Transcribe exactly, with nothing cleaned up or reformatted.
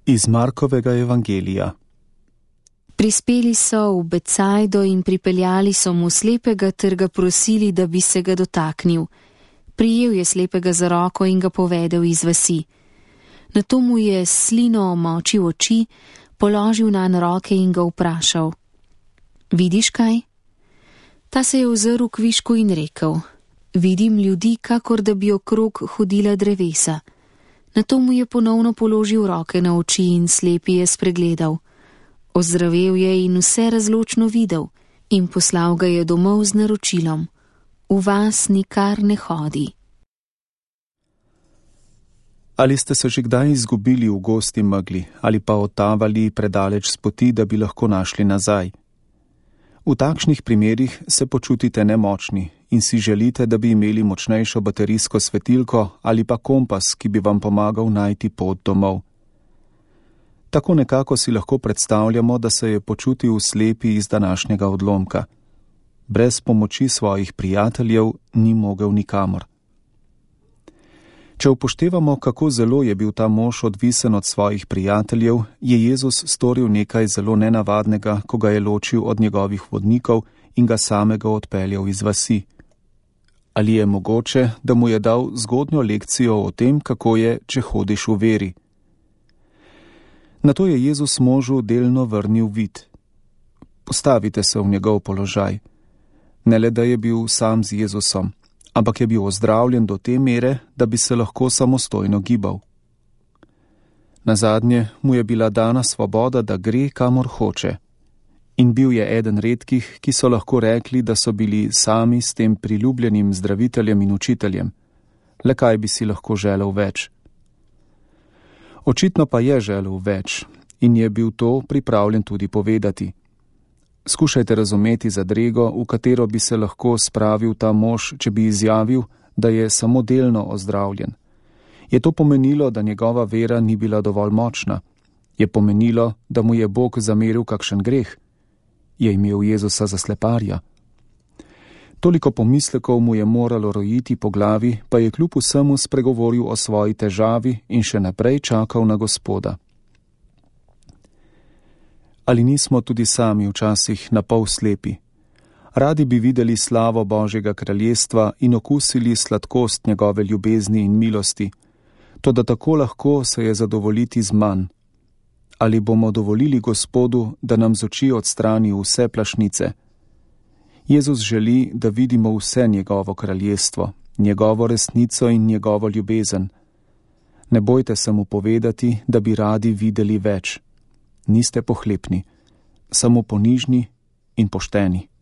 Iz Markovega evangelija. Prispeli so v Becajdo in pripeljali so mu slepega ter ga prosili, da bi se ga dotaknil. Prijel je slepega za roko in ga povedel iz vasi. Nato mu je s slino omočil oči, položil nanj roke in ga vprašal: Vidiš kaj? Ta se je ozrl kvišku in rekel: Vidim ljudi, kakor da bi okrog hodila drevesa. Nato mu je ponovno položil roke na oči in slepi je spregledal. Ozdravel je in vse razločno videl in poslal ga je domov z naročilom: V vas nikar ne hodi. Ali ste se že kdaj izgubili v gosti megli ali pa otavali predaleč s poti, da bi lahko našli nazaj? V takšnih primerih se počutite nemočni in si želite, da bi imeli močnejšo baterijsko svetilko ali pa kompas, ki bi vam pomagal najti pot domov. Tako nekako si lahko predstavljamo, da se je počutil slepi iz današnjega odlomka. Brez pomoči svojih prijateljev ni mogel nikamor. Če upoštevamo, kako zelo je bil ta mož odvisen od svojih prijateljev, je Jezus storil nekaj zelo nenavadnega, ko ga je ločil od njegovih vodnikov in ga samega odpeljal iz vasi. Ali je mogoče, da mu je dal zgodnjo lekcijo o tem, kako je, če hodiš v veri? Nato je Jezus možu delno vrnil vid. Postavite se v njegov položaj. Ne le, da je bil sam z Jezusom, ampak je bil ozdravljen do te mere, da bi se lahko samostojno gibal. Nazadnje mu je bila dana svoboda, da gre, kamor hoče. In bil je eden redkih, ki so lahko rekli, da so bili sami s tem priljubljenim zdraviteljem in učiteljem. Le kaj bi si lahko želel več? Očitno pa je želel več in je bil to pripravljen tudi povedati. Skušajte razumeti zadrego, v katero bi se lahko spravil ta mož, če bi izjavil, da je samo delno ozdravljen. Je to pomenilo, da njegova vera ni bila dovolj močna? Je pomenilo, da mu je Bog zameril kakšen greh? Je imel Jezusa za sleparja? Toliko pomislekov mu je moralo rojiti po glavi, pa je kljub vsemu spregovoril o svoji težavi in še naprej čakal na Gospoda. Ali nismo tudi sami včasih na pol slepi? Radi bi videli slavo Božjega kraljestva in okusili sladkost njegove ljubezni in milosti, toda tako lahko se je zadovoljiti z manj. Ali bomo dovolili Gospodu, da nam z oči odstrani vse plašnice? Jezus želi, da vidimo vse njegovo kraljestvo, njegovo resnico in njegovo ljubezen. Ne bojte se mu povedati, da bi radi videli več. Niste pohlepni, samo ponižni in pošteni.